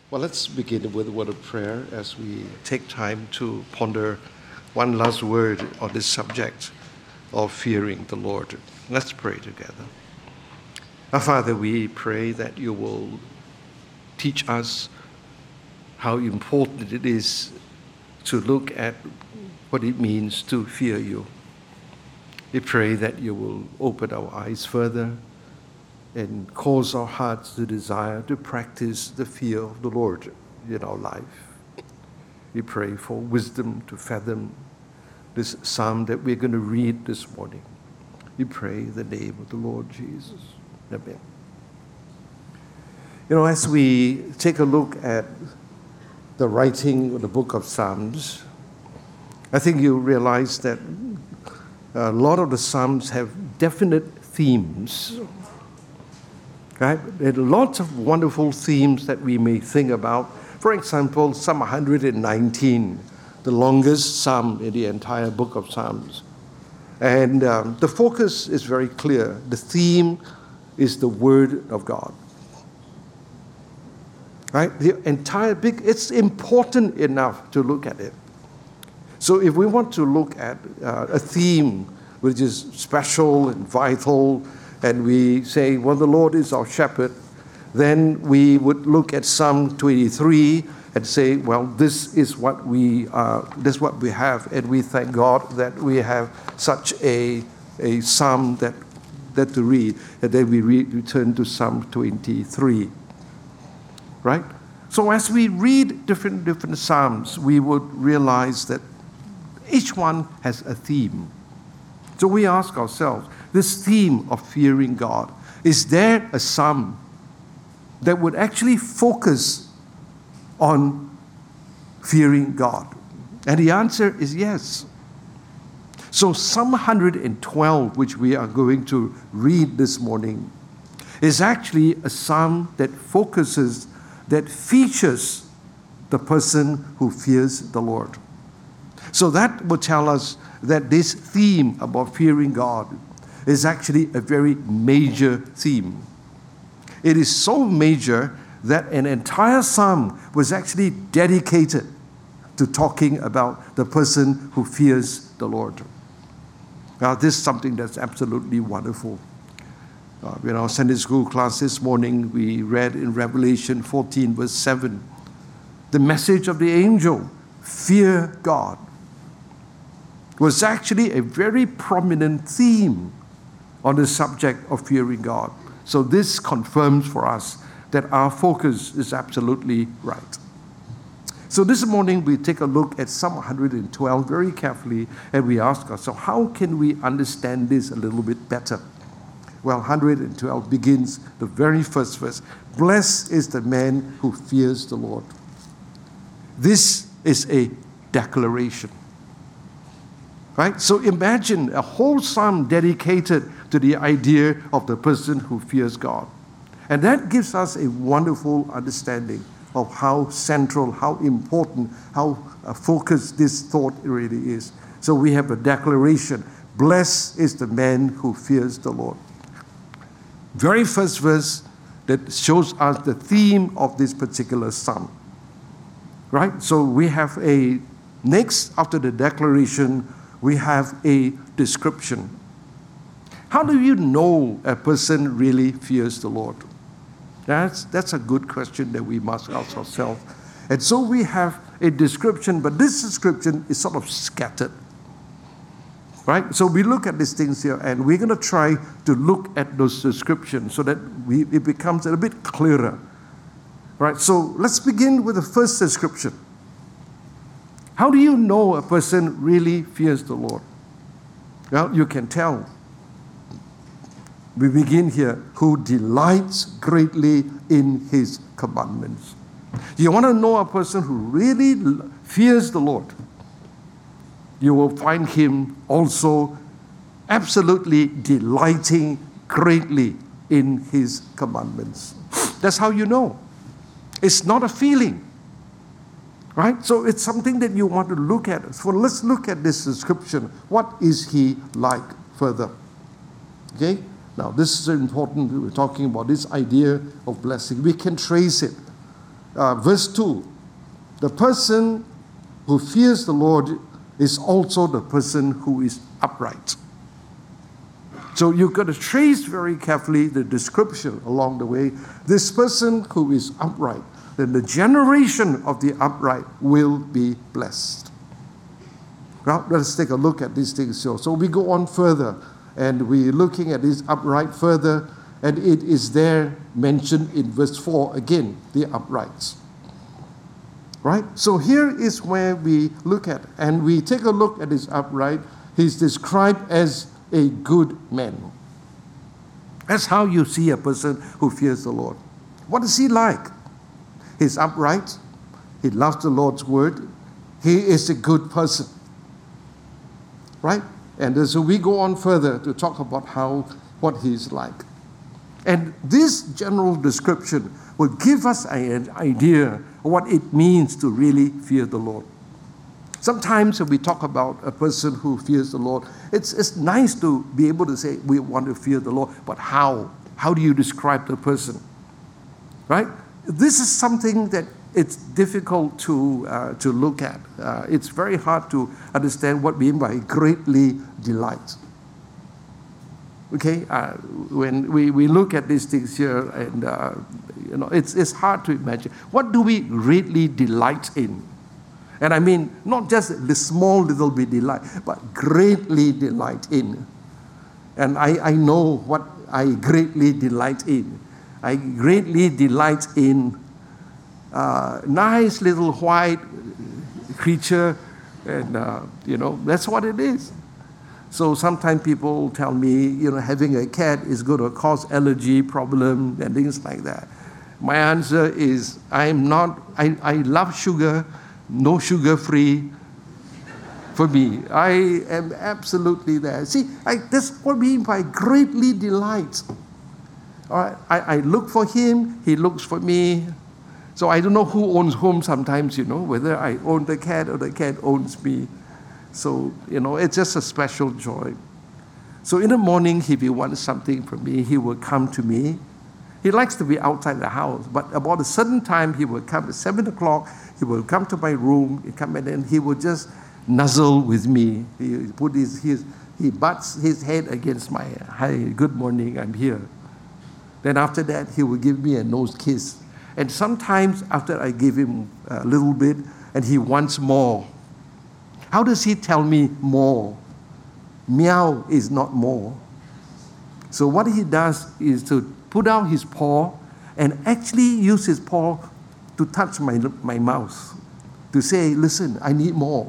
Well, let's begin with a word of prayer as we take time to ponder one last word on this subject of fearing the Lord. Let's pray together. Our Father, we pray that you will teach us how important it is to look at what it means to fear you. We pray that you will open our eyes further and cause our hearts to desire to practice the fear of the Lord in our life. We pray for wisdom to fathom this psalm that we're going to read this morning. We pray in the name of the Lord Jesus. Amen. As we take a look at the writing of the book of Psalms, I think you realize that a lot of the Psalms have definite themes. Right? There are lots of wonderful themes that we may think about. For example, Psalm 119, the longest psalm in the entire book of Psalms. And the focus is very clear. The theme is the Word of God. Right? The entire book, it's important enough to look at it. So if we want to look at a theme which is special and vital, and we say, well, the Lord is our shepherd, then we would look at Psalm 23 and say, well, this is what we have, and we thank God that we have such a psalm that to read, and then we return to Psalm 23, right? So as we read different psalms, we would realize that each one has a theme. So we ask ourselves, this theme of fearing God, is there a psalm that would actually focus on fearing God? And the answer is yes. So Psalm 112, which we are going to read this morning, is actually a psalm that features the person who fears the Lord. So that will tell us that this theme about fearing God is actually a very major theme. It is so major that an entire psalm was actually dedicated to talking about the person who fears the Lord. Now, this is something that's absolutely wonderful. In our Sunday school class this morning, we read in Revelation 14, verse 7, the message of the angel, fear God, was actually a very prominent theme on the subject of fearing God. So this confirms for us that our focus is absolutely right. So this morning we take a look at Psalm 112 very carefully, and we ask ourselves, how can we understand this a little bit better? Well, 112 begins the very first verse. Blessed is the man who fears the Lord. This is a declaration. Right? So imagine a whole psalm dedicated to the idea of the person who fears God. And that gives us a wonderful understanding of how central, how important, how focused this thought really is. So we have a declaration, blessed is the man who fears the Lord. Very first verse that shows us the theme of this particular psalm. Right? So we have next after the declaration, we have a description. How do you know a person really fears the Lord? That's a good question that we must ask ourselves. And so we have a description, but this description is sort of scattered. Right? So we look at these things here, and we're going to try to look at those descriptions so that it becomes a bit clearer. Right? So let's begin with the first description. How do you know a person really fears the Lord? Well, you can tell. We begin here, who delights greatly in his commandments. You want to know a person who really fears the Lord, you will find him also absolutely delighting greatly in his commandments. That's how you know. It's not a feeling. Right? So it's something that you want to look at. So let's look at this description. What is he like further? Okay? Now, this is important. We're talking about this idea of blessing. We can trace it. verse 2, the person who fears the Lord is also the person who is upright. So you've got to trace very carefully the description along the way. This person who is upright, then the generation of the upright will be blessed. Now, let's take a look at these things. So we go on further, and we're looking at this upright further, and it is there mentioned in verse 4 again, the uprights. Right? So here is where we look at, and we take a look at this upright. He's described as a good man. That's how you see a person who fears the Lord. What is he like? He's upright. He loves the Lord's word. He is a good person. Right? And so we go on further to talk about what he's like. And this general description will give us an idea of what it means to really fear the Lord. Sometimes when we talk about a person who fears the Lord, it's nice to be able to say we want to fear the Lord, but how? How do you describe the person? Right? This is something that it's difficult to look at. It's very hard to understand what we mean by greatly delight. Okay, when we look at these things here, and it's hard to imagine. What do we greatly delight in? And I mean, not just the small little bit delight, but greatly delight in. And I know what I greatly delight in. I greatly delight in nice little white creature, and that's what it is. So sometimes people tell me, having a cat is going to cause allergy problem and things like that. My answer is, I love sugar, no sugar free for me. I am absolutely there. See, that's what we mean by greatly delight. All right, I look for him, he looks for me. So I don't know who owns whom sometimes, whether I own the cat or the cat owns me. So, it's just a special joy. So in the morning, if he wants something from me, he will come to me. He likes to be outside the house, but about a certain time, he will come at 7 o'clock. He will come to my room, and then he will just nuzzle with me. He butts his head against my, hi, good morning, I'm here. Then after that, he will give me a nose kiss. And sometimes after I give him a little bit, and he wants more. How does he tell me more? Meow is not more. So what he does is to put out his paw and actually use his paw to touch my mouth, to say, listen, I need more.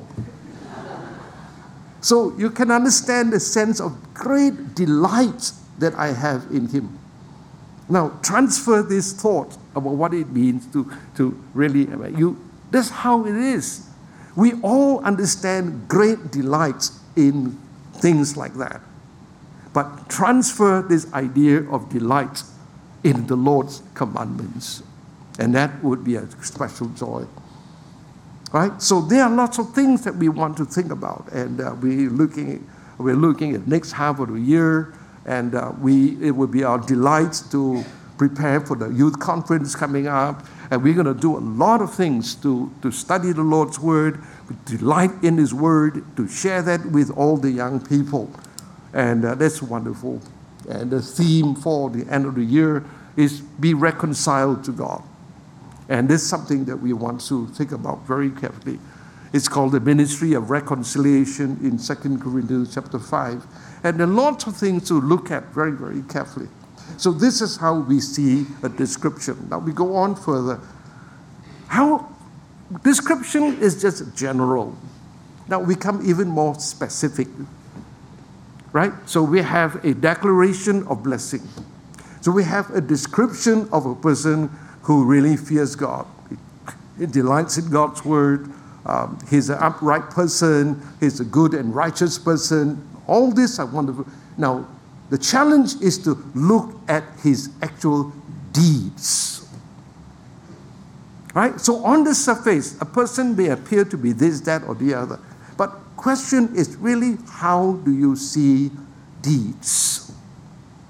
So you can understand the sense of great delight that I have in him. Now, transfer this thought about what it means to really, that's how it is. We all understand great delight in things like that. But transfer this idea of delight in the Lord's commandments. And that would be a special joy. Right? So there are lots of things that we want to think about. And we're looking at next half of the year. And it will be our delight to prepare for the youth conference coming up. And we're going to do a lot of things to study the Lord's Word, to delight in His Word, to share that with all the young people. And that's wonderful. And the theme for the end of the year is be reconciled to God. And this is something that we want to think about very carefully. It's called the Ministry of Reconciliation in 2 Corinthians chapter 5. And there are lots of things to look at very, very carefully. So this is how we see a description. Now we go on further. How description is just general. Now we come even more specific. Right? So we have a declaration of blessing. So we have a description of a person who really fears God. He delights in God's word. He's an upright person. He's a good and righteous person. All this are wonderful. Now, the challenge is to look at his actual deeds. Right? So on the surface, a person may appear to be this, that, or the other. But question is really, how do you see deeds?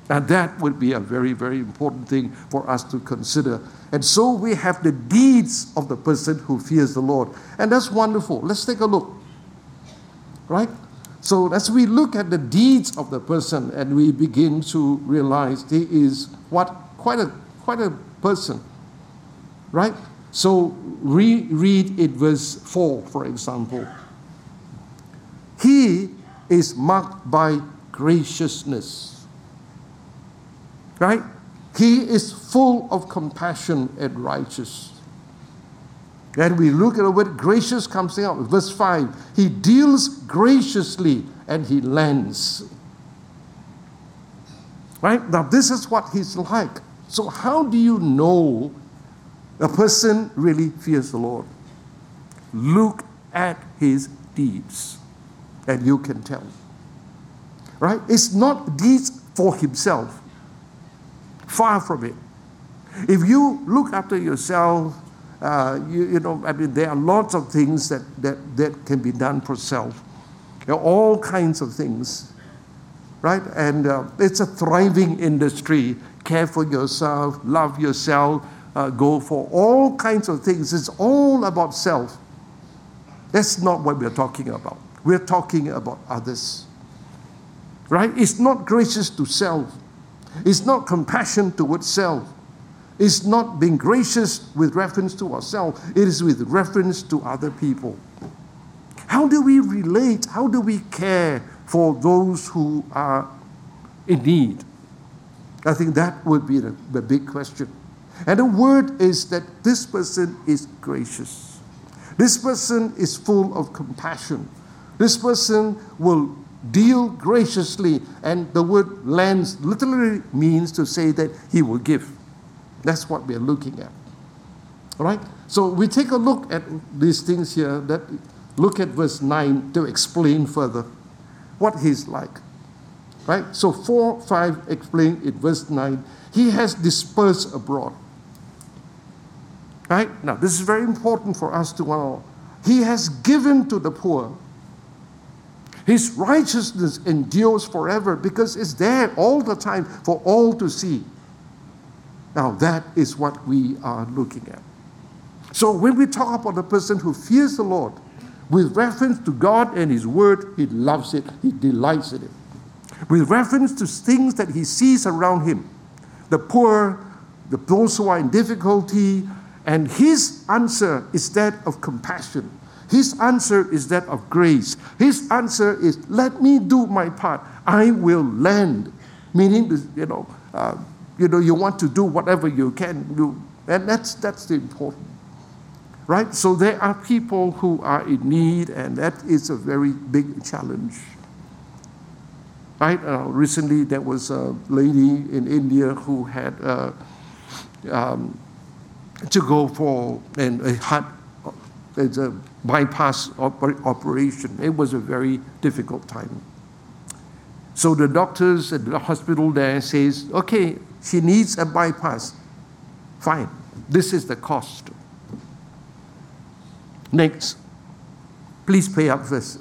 And that would be a very, very important thing for us to consider. And so we have the deeds of the person who fears the Lord. And that's wonderful. Let's take a look. Right? So as we look at the deeds of the person and we begin to realize he is quite a person. Right? So read it verse 4, for example. He is marked by graciousness. Right? He is full of compassion and righteous. And we look at the word gracious comes out. Verse 5. He deals graciously and he lends. Right? Now this is what he's like. So how do you know a person really fears the Lord? Look at his deeds and you can tell. Right? It's not deeds for himself. Far from it. If you look after yourself, there are lots of things that can be done for self. There are all kinds of things, right? And it's a thriving industry. Care for yourself, love yourself, go for all kinds of things. It's all about self. That's not what we're talking about. We're talking about others, right? It's not gracious to self. It's not compassion towards self. It's not being gracious with reference to ourselves. It is with reference to other people. How do we relate? How do we care for those who are in need? I think that would be the big question. And the word is that this person is gracious. This person is full of compassion. This person will deal graciously, and the word lends literally means to say that he will give. That's what we're looking at. All right? So we take a look at these things here. Look at verse 9 to explain further what he's like. Right? So 4, 5 explain it. Verse 9. He has dispersed abroad. Right? Now, this is very important for us to know. He has given to the poor. His righteousness endures forever because it's there all the time for all to see. Now that is what we are looking at. So when we talk about the person who fears the Lord, with reference to God and His Word, he loves it, he delights in it. With reference to things that he sees around him, the poor, those who are in difficulty, and his answer is that of compassion. His answer is that of grace. His answer is, let me do my part. I will lend. Meaning, you want to do whatever you can do. And that's the important. Right? So there are people who are in need, and that is a very big challenge. Right? Recently, there was a lady in India who had to go for a bypass operation. It was a very difficult time. So the doctors at the hospital there says, okay, she needs a bypass. Fine, this is the cost. Next, please pay up first.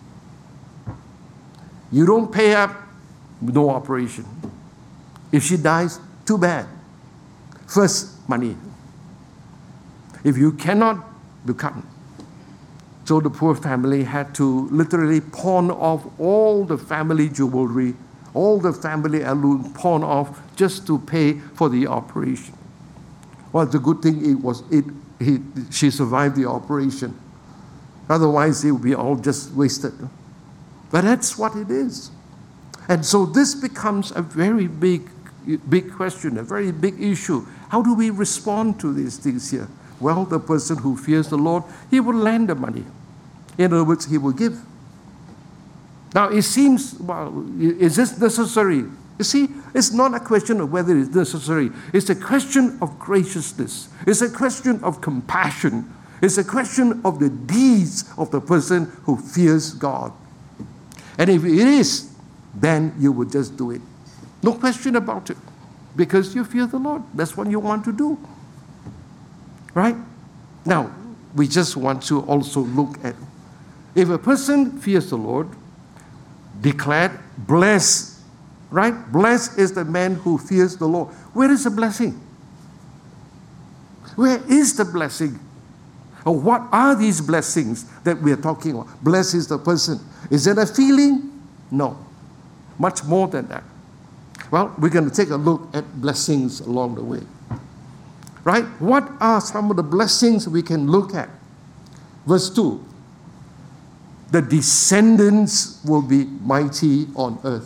You don't pay up, no operation. If she dies, too bad. First, money. If you cannot, you can't. So the poor family had to literally pawn off all the family jewelry, all the family heirloom, pawn off just to pay for the operation. Well, the good thing she survived the operation. Otherwise, it would be all just wasted. But that's what it is. And so this becomes a very big question, a very big issue. How do we respond to these things here? Well, the person who fears the Lord, he will lend the money. In other words, he will give. Now, it seems, well, is this necessary? You see, it's not a question of whether it's necessary. It's a question of graciousness. It's a question of compassion. It's a question of the deeds of the person who fears God. And if it is, then you would just do it. No question about it. Because you fear the Lord. That's what you want to do. Right? Now, we just want to also look at, if a person fears the Lord, declared blessed, right? Blessed is the man who fears the Lord. Where is the blessing? Where is the blessing? Or what are these blessings that we are talking about? Blessed is the person. Is it a feeling? No. Much more than that. Well, we're going to take a look at blessings along the way. Right? What are some of the blessings we can look at? Verse 2. The descendants will be mighty on earth.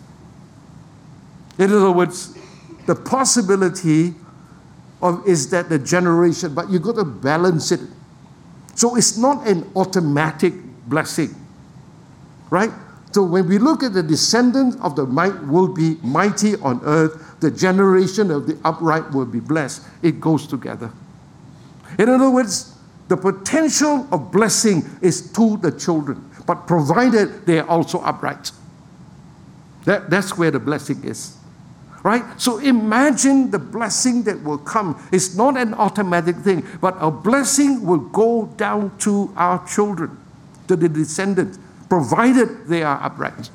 In other words, the possibility is that the generation, but you've got to balance it. So it's not an automatic blessing. Right? So when we look at the descendants of the might will be mighty on earth, the generation of the upright will be blessed. It goes together. In other words, the potential of blessing is to the children, but provided they are also upright. That's where the blessing is. Right? So imagine the blessing that will come. It's not an automatic thing, but a blessing will go down to our children, to the descendants, provided they are upright.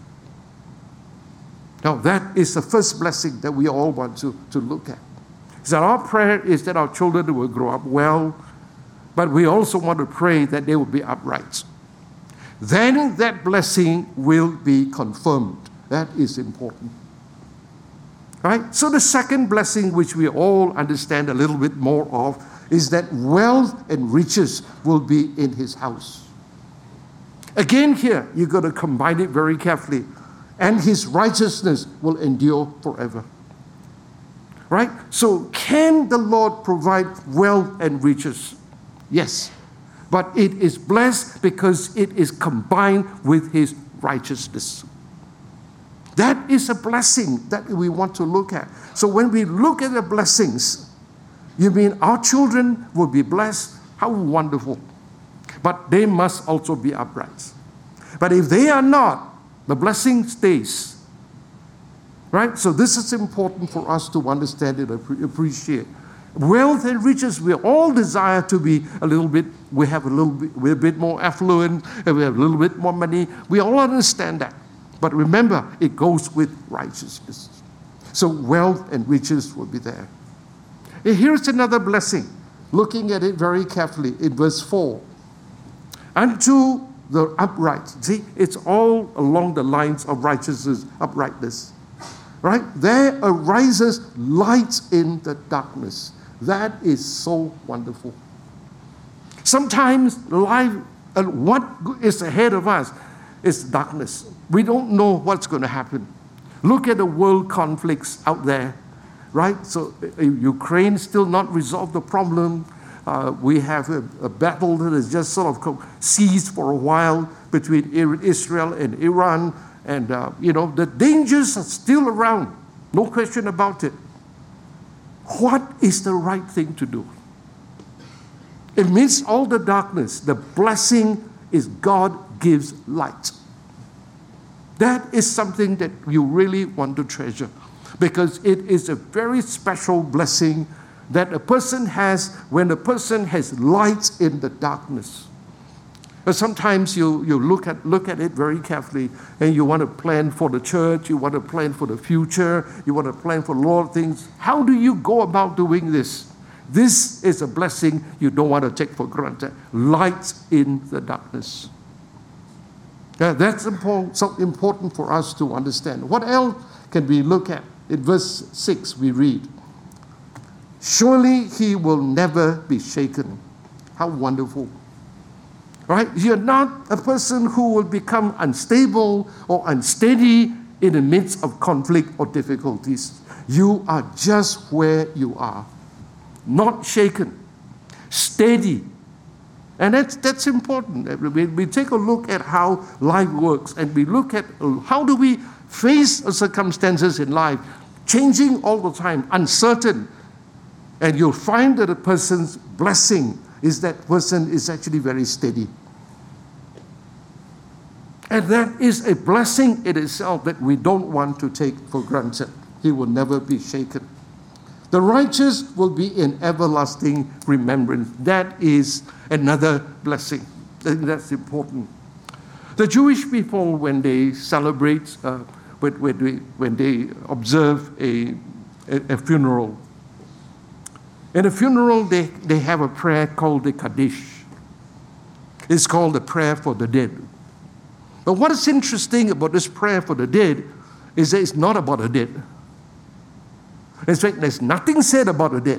Now, that is the first blessing that we all want to look at. So our prayer is that our children will grow up well, but we also want to pray that they will be upright. Then that blessing will be confirmed. That is important. Right? So the second blessing, which we all understand a little bit more of, is that wealth and riches will be in his house. Again here, you've got to combine it very carefully. And his righteousness will endure forever. Right? So can the Lord provide wealth and riches? Yes. But it is blessed because it is combined with his righteousness. That is a blessing that we want to look at. So when we look at the blessings, you mean our children will be blessed? How wonderful. But they must also be upright. But if they are not, the blessing stays. Right? So this is important for us to understand and appreciate. Wealth and riches, we all desire to be we're a bit more affluent, and we have a little bit more money. We all understand that. But remember, it goes with righteousness. So wealth and riches will be there. And here's another blessing. Looking at it very carefully in verse 4. Unto the upright. See, it's all along the lines of righteousness, uprightness. Right? There arises light in the darkness. That is so wonderful. Sometimes life, what is ahead of us is darkness. We don't know what's going to happen. Look at the world conflicts out there, right? So Ukraine still not resolved the problem. We have a battle that has just sort of ceased for a while between Israel and Iran. And, the dangers are still around. No question about it. What is the right thing to do? Amidst all the darkness, the blessing is God gives light. That is something that you really want to treasure, because it is a very special blessing that a person has when a person has light in the darkness. But sometimes you look at it very carefully, and you want to plan for the church, you want to plan for the future, you want to plan for a lot of things. How do you go about doing this? This is a blessing you don't want to take for granted. Light in the darkness. That's so important for us to understand. What else can we look at? In verse 6 we read, surely he will never be shaken. How wonderful. Right? You're not a person who will become unstable or unsteady in the midst of conflict or difficulties. You are just where you are. Not shaken. Steady. And that's important. We take a look at how life works, and we look at how do we face circumstances in life, changing all the time, uncertain. And you'll find that a person's blessing is that person is actually very steady. And that is a blessing in itself that we don't want to take for granted. He will never be shaken. The righteous will be in everlasting remembrance. That is another blessing. That's important. The Jewish people, when they celebrate when they observe a funeral. In a funeral, they have a prayer called the Kaddish. It's called the prayer for the dead. But what is interesting about this prayer for the dead is that it's not about the dead. In fact, there's nothing said about the dead.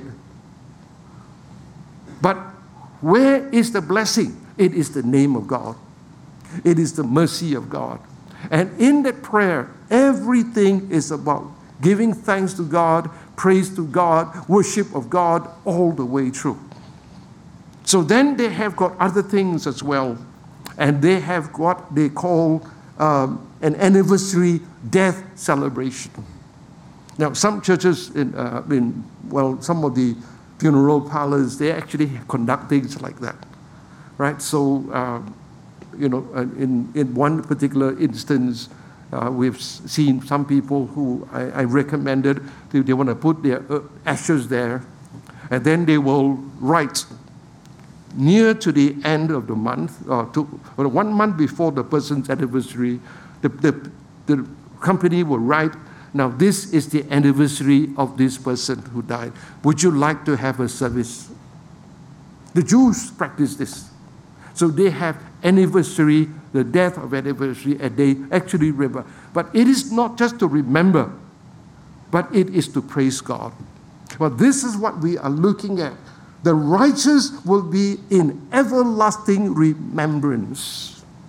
But where is the blessing? It is the name of God. It is the mercy of God. And in that prayer, everything is about giving thanks to God, praise to God, worship of God all the way through. So then they have got other things as well. And they have what they call an anniversary death celebration. Now, some churches some of the funeral parlors, they actually conduct things like that, right? So, in one particular instance, we've seen some people who I recommended, they want to put their ashes there, and then they will write near to the end of the month, or 1 month before the person's anniversary, the company will write, now this is the anniversary of this person who died. Would you like to have a service? The Jews practice this. So they have anniversary, the death of anniversary, and they actually remember. But it is not just to remember, but it is to praise God. Well, this is what we are looking at. The righteous will be in everlasting remembrance.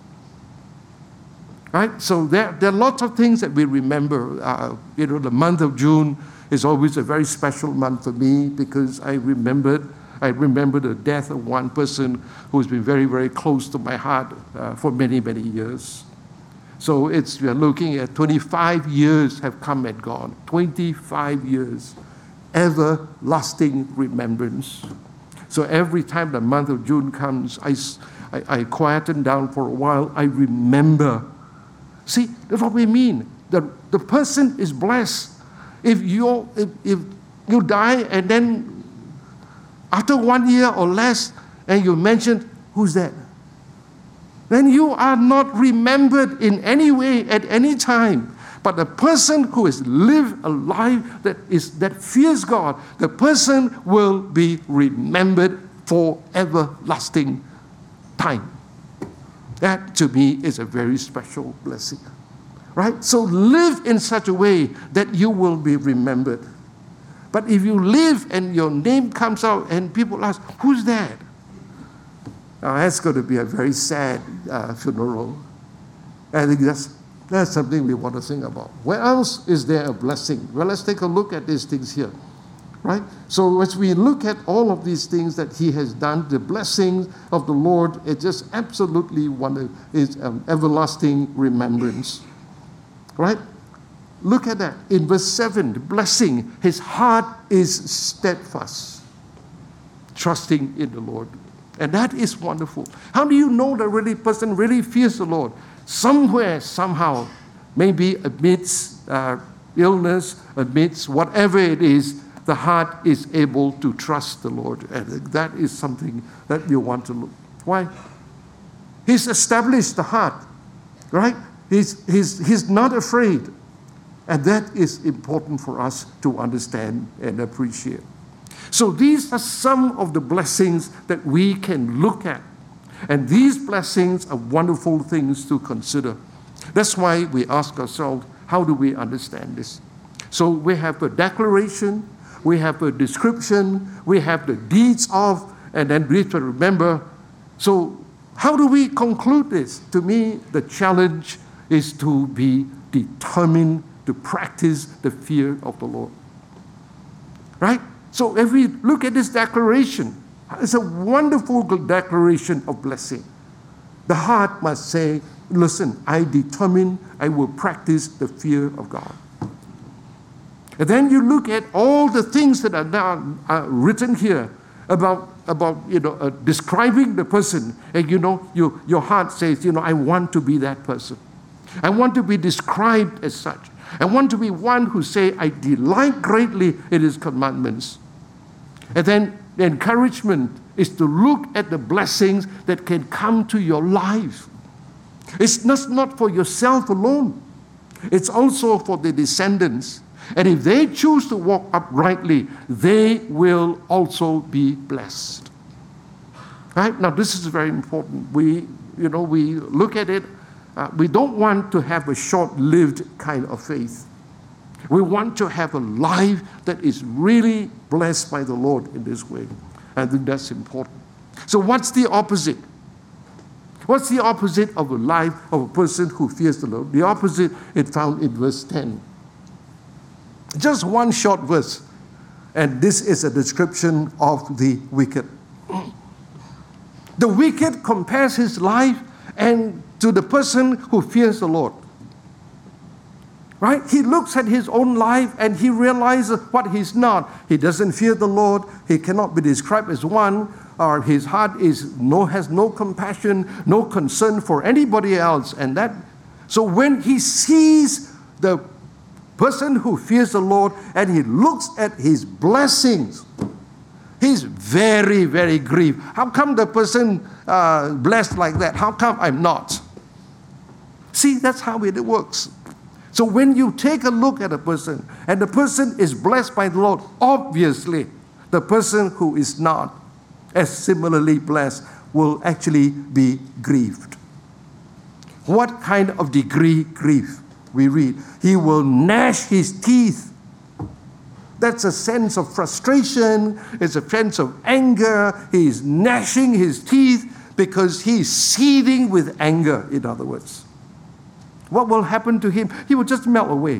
Right? So there are lots of things that we remember. The month of June is always a very special month for me because I remember the death of one person who's been very, very close to my heart for many, many years. So we are looking at 25 years have come and gone. 25 years. Everlasting remembrance. So every time the month of June comes, I quieten down for a while. I remember. See, that's what we mean. The person is blessed. If you die and then after 1 year or less, and you mention, who's that? Then you are not remembered in any way at any time. But the person who has lived a life that fears God, the person will be remembered for everlasting time. That to me is a very special blessing. Right? So live in such a way that you will be remembered. But if you live and your name comes out and people ask, who's that? Now that's going to be a very sad funeral. I think that's something we want to think about. Where else is there a blessing? Well, let's take a look at these things here. Right? So as we look at all of these things that he has done, the blessings of the Lord, it just absolutely is everlasting remembrance. Right? Look at that. In verse 7, the blessing, his heart is steadfast, trusting in the Lord. And that is wonderful. How do you know the person really fears the Lord? Somewhere, somehow, maybe amidst illness, amidst whatever it is, the heart is able to trust the Lord. And that is something that you want to look. Why? He's established the heart, right? He's not afraid. And that is important for us to understand and appreciate. So these are some of the blessings that we can look at. And these blessings are wonderful things to consider. That's why we ask ourselves, how do we understand this? So we have a declaration, we have a description, we have the deeds of, and then we have to remember. So how do we conclude this? To me, the challenge is to be determined to practice the fear of the Lord. Right? So if we look at this declaration, it's a wonderful declaration of blessing. The heart must say, listen, I determine I will practice the fear of God. And then you look at all the things that are now written here about describing the person. And your heart says, I want to be that person. I want to be described as such. I want to be one who say, I delight greatly in his commandments. And then the encouragement is to look at the blessings that can come to your life. It's not for yourself alone. It's also for the descendants. And if they choose to walk uprightly, they will also be blessed. Right? Now, this is very important. We look at it. We don't want to have a short-lived kind of faith. We want to have a life that is really blessed by the Lord in this way. I think that's important. So what's the opposite? What's the opposite of a life of a person who fears the Lord? The opposite is found in verse 10. Just one short verse. And this is a description of the wicked. The wicked compares his life and to the person who fears the Lord. Right? He looks at his own life and he realizes what he's not. He doesn't fear the Lord. He cannot be described as one, or his heart has no compassion, no concern for anybody else. So when he sees the person who fears the Lord and he looks at his blessings, he's very, very grieved. How come the person blessed like that? How come I'm not? See, that's how it works. So when you take a look at a person and the person is blessed by the Lord, obviously the person who is not as similarly blessed will actually be grieved. What kind of degree grief? We read, he will gnash his teeth. That's a sense of frustration. It's a sense of anger. He's gnashing his teeth because he's seething with anger, in other words. What will happen to him? He will just melt away.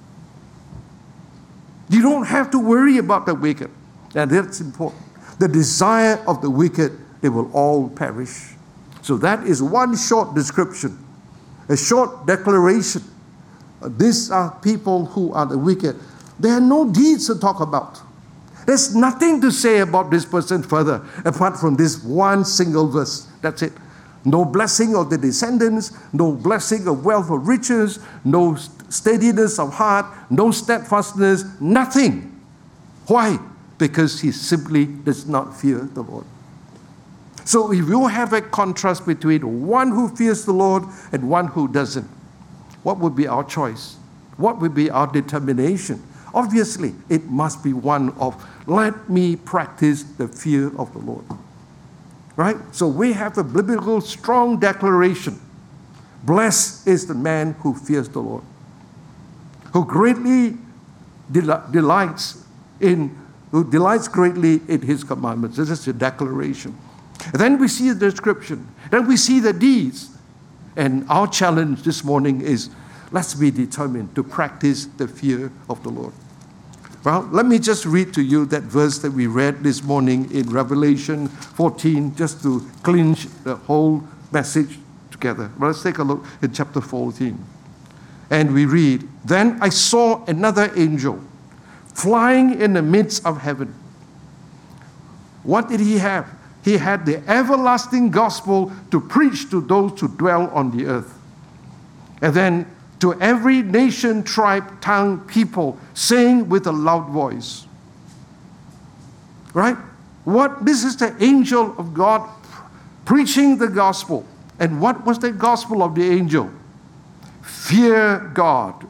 You don't have to worry about the wicked. And that's important. The desire of the wicked, it will all perish. So that is one short description, a short declaration. These are people who are the wicked. There are no deeds to talk about. There's nothing to say about this person further, apart from this one single verse. That's it. No blessing of the descendants, no blessing of wealth or riches, no steadiness of heart, no steadfastness, nothing. Why? Because he simply does not fear the Lord. So if you have a contrast between one who fears the Lord and one who doesn't, what would be our choice? What would be our determination? Obviously, it must be one of, let me practice the fear of the Lord. Right? So we have a biblical strong declaration. Blessed is the man who fears the Lord, who greatly delights greatly in his commandments. This is a declaration. And then we see the description. Then we see the deeds. And our challenge this morning is, let's be determined to practice the fear of the Lord. Well, let me just read to you that verse that we read this morning in Revelation 14, just to clinch the whole message together. Well, let's take a look at chapter 14. And we read, then I saw another angel flying in the midst of heaven. What did he have? He had the everlasting gospel to preach to those who dwell on the earth. And then to every nation, tribe, tongue, people, saying with a loud voice. Right? This is the angel of God preaching the gospel. And what was the gospel of the angel? Fear God.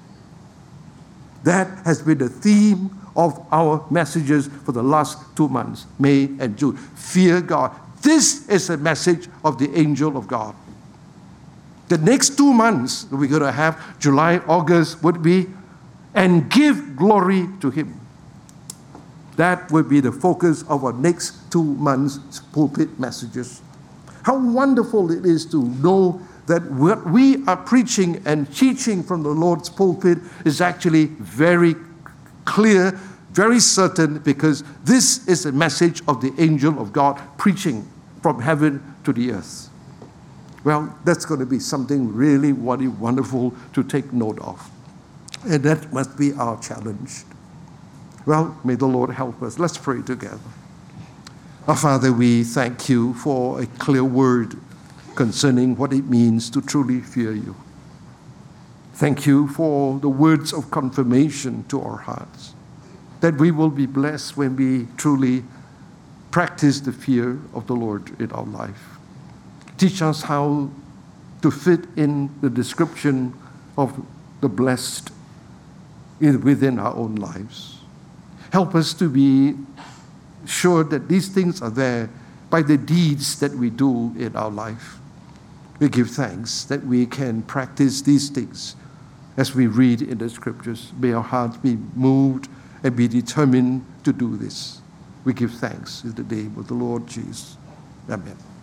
That has been the theme of our messages for the last 2 months, May and June. Fear God. This is the message of the angel of God. The next 2 months we're going to have, July, August, would be, and give glory to him. That will be the focus of our next 2 months' pulpit messages. How wonderful it is to know that what we are preaching and teaching from the Lord's pulpit is actually very clear, very certain, because this is a message of the angel of God preaching from heaven to the earth. Well, that's going to be something really wonderful to take note of. And that must be our challenge. Well, may the Lord help us. Let's pray together. Our Father, we thank you for a clear word concerning what it means to truly fear you. Thank you for the words of confirmation to our hearts, that we will be blessed when we truly practice the fear of the Lord in our life. Teach us how to fit in the description of the blessed within our own lives. Help us to be sure that these things are there by the deeds that we do in our life. We give thanks that we can practice these things as we read in the Scriptures. May our hearts be moved and be determined to do this. We give thanks in the name of the Lord Jesus. Amen.